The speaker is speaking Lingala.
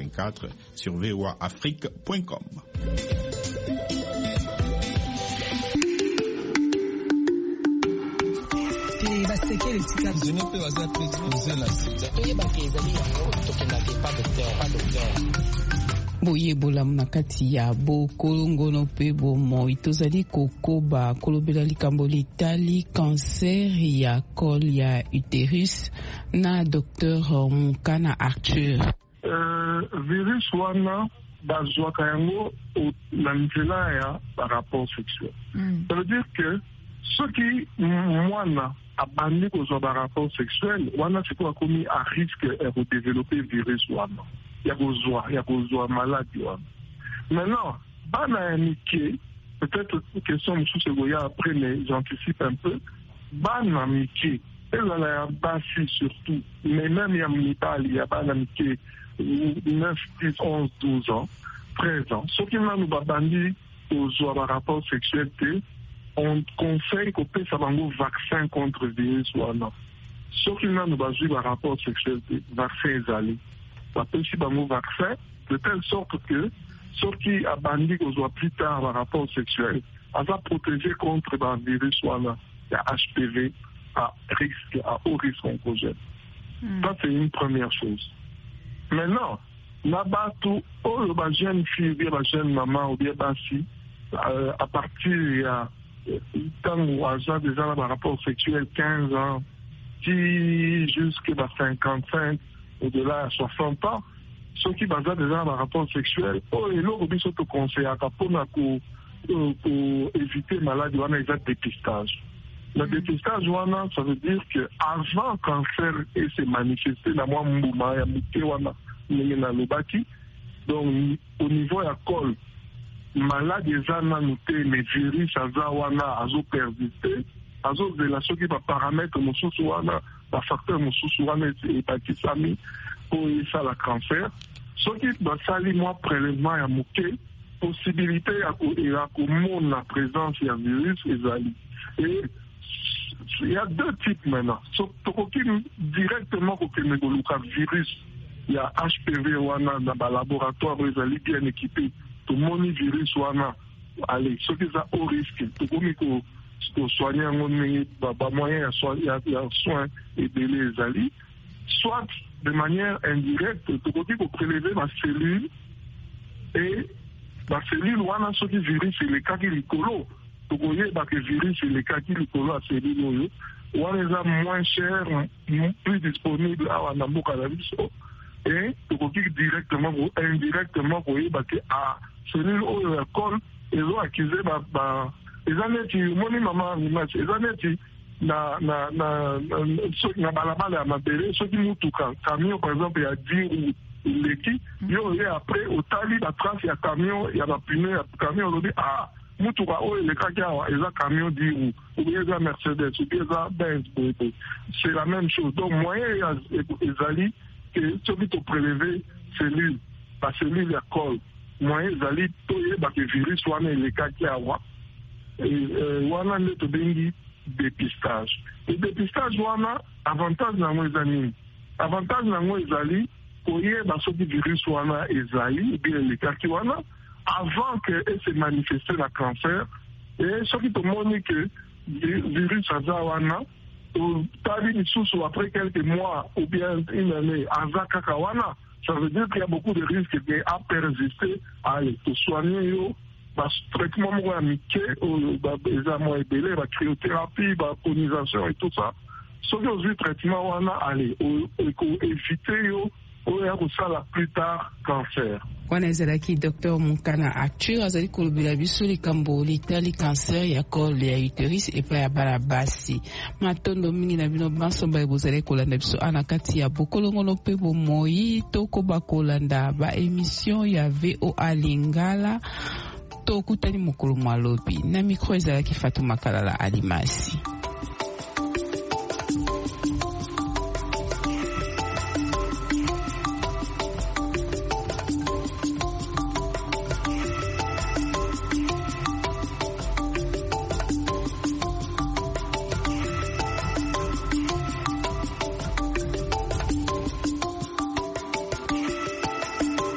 24 sur voaafrique.com. boyebola na kati ya bokolongono mpe bomoi tozali kokoba kolobela likambo litali cancer ya col ya uterus na Dr Mukana Arthur. Virus wana bazwaka yango na nzela ya rapport sexuel. Ça veut dire que soki mwana abandi kozwa rapport sexuel wana sikoyo akomi à risque ya kodévelopper virus wana ya kozwa maladie wana. Maintenant bana ya mike, peut-être question mosusu ekoya après, mais j'anticipe un peu, bana mike ezala ya basi surtout, mais même ya mibali ya bana mike 9, 10, 11, 12 ans, 13 ans, soki nanu babandi kozwa rapport sexuel te, on conseille qu'on peut faire un vaccin contre le virus wana. Sauf qu'il n'a pas eu un rapport sexuel, vaccin est allé. On peut faire un vaccin de telle sorte que ceux qui a bandit qu'on soit plus tard un rapport sexuel, on va protéger contre le virus wana, il y a HPV à haut risque oncogène. Ça c'est une première chose. Maintenant, là-bas tout, la jeune fille, bien la jeune maman ou bien basi, à partir il y a tant ou agent déjà dans un rapport sexuel 15 ans, qui jusqu'à 55, au-delà à 60 ans, ceux qui basent déjà dans un rapport sexuel, et l'autre aussi se conseille à pour éviter maladie, on a exact dépistage. Le dépistage, ça veut dire que avant cancer et se manifester, la moi mbouma ya muté wana na lobaki, donc au niveau ya col malade eza nanu te, mais virus aza wana azo persister, azo zela soki ba paramètre mosusu wana ba facteur mosusu wana ebakisami po esala cancer. Soki basali mwa prélèvement ya moke, possibilité ya komona la présence ya virus ezali. Et il y a deux types maintenant. Tokoki directement kokende koluka virus ya HPV wana na ba laboratoire ezali bien équipé. Tout le monde virus wana, allez, ceux qui sont au risque, tout le monde qui soigner un moyen de soins et de les alliés, soit de manière indirecte, tout le monde qui prélever ma cellule et la cellule wana, ceux qui virus, c'est les cas qui l'icolo, tout le monde qui virus, c'est les cas qui l'icolo à cellule, wana est moins cher, plus disponible à Namboka la vie. Et tu directement ou indirectement pour y battre à celui où il col et l'ont accusé les années qui moni maman les années qui na balabala na béré ceux qui nous tout camion par exemple il y a 10 ou l'équipe yo et après au tali la trace il y a camion il y a la pneu camion on dit ah mutuka o le kaka eza camion 10 ou bien eza Mercedes ou bien eza Benz c'est la même chose donc moyen ezali que ceux qui ont prélevé cellules, la cellule à col, moyen zali toye ba que virus wana le cas qui a wa et wana ne to bengi dépistage. Et dépistage wana avantage na mo ezali avantage na mo ezali koye ba so virus wana ezali bien le cas qui wana avant que se manifeste la cancer et ceux qui ont montré que virus aza wana après quelques mois ou bien une année, ça veut dire qu'il y a beaucoup de risques à persister, à aller te soigner, traitement la cryothérapie, la colonisation et tout ça. Sauf que le traitement, aller éviter ça plus tard cancer. Wana ezalaki Dr Mukana Arthur azali kolobela biso likambo litali cancer ya col ya uterus epa ya bana basi matondo mingi na bino bansomba ebozali kolanda biso ana kati ya bokolongono mpe bomoi tokoba kolanda ba émission ya VOA Lingala tokutani mokolo mwalobi na micro ezalaki Fatuma Kalala Alimasi.